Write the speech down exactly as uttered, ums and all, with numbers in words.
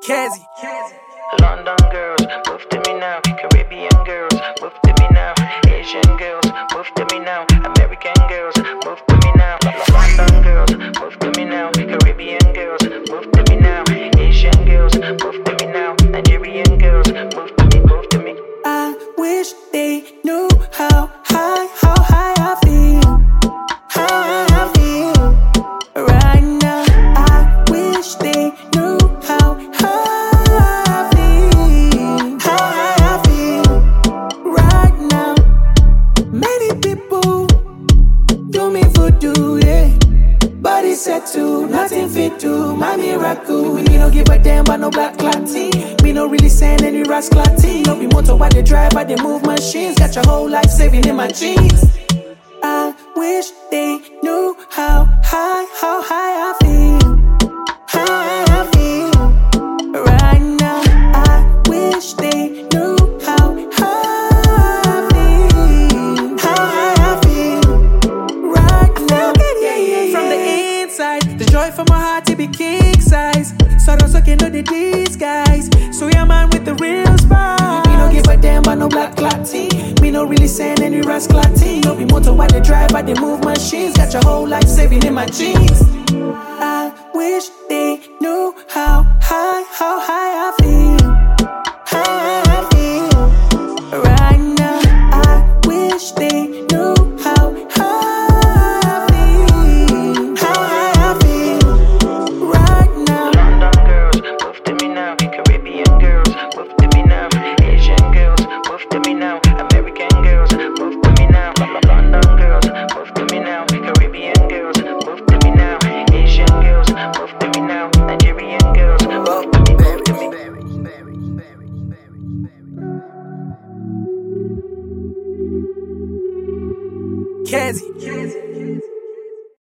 Kazi. London girls, move to me now. Caribbean girls, move to me now. Asian girls, move to me now. American girls, move to me now. London girls, move to me now. Caribbean girls, move to me now. Asian girls, move to me now. Nigerian girls, move to me, move to me. I wish they knew how high, how high I feel. How I feel right now. I wish they knew how high I feel. How I feel right now. Many people do me voodoo, yeah. Body set to nothing fit to my miracle. Me no give a damn about no black clotting. Me no really send any rascality. No be motor while they drive, I they move machines. Got your whole life saving in my jeans. I wish they knew how high, how high I feel. How I feel right now. I wish they knew how high I feel. How I feel right now. Yeah, yeah, from the inside, the joy from my heart to be king size. So don't suck into the disguise. So yeah, man with the real spice. Me no give a damn about no black clotting. Me no really send any rascality. No be motor while they drive, I they move machines. Got your whole life saving in my jeans. I wish they knew how high, how high I feel. How I feel right now. I wish they knew how high I feel. How I feel right now. London girls, move to me now. Caribbean girls, move to me now. Asian girls, move to me now. American girls, move to me now. London girls, move to me now. Caribbean girls, move to me now. Asian girls, move to me now. Nigerian girls, move to me, move to me. Kazi.